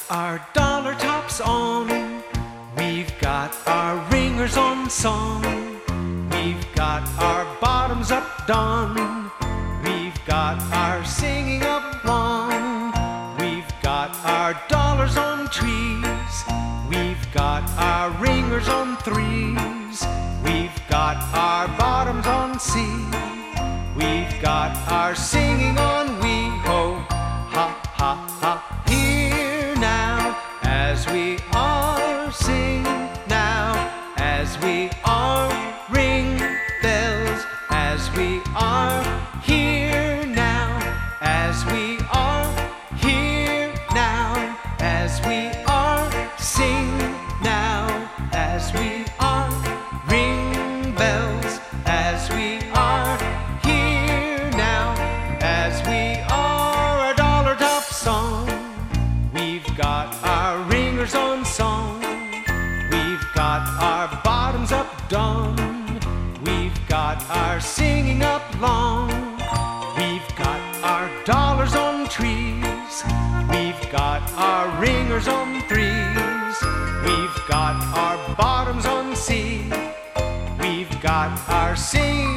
our dollar tops on. We've got our ringers on song. We've got our bottoms up done. We've got our singing up long. We've got our dollars on trees. We've got our ringers on threes. We've got our bottoms on C. We've got our singing on wee ho, ha ha ha. Here now, as we are, sing now, as we are, ring bells, as we are here now, as we are here now, as we are, sing now, as we are, ring bells, as we are here now, as we are, a dollar top song. We've got our ringers on song. We've got our bottoms up done. We've got our singing up long. We've got our dollars on trees. We've got our ringers on threes. We've got our bottoms on C. We've got our singing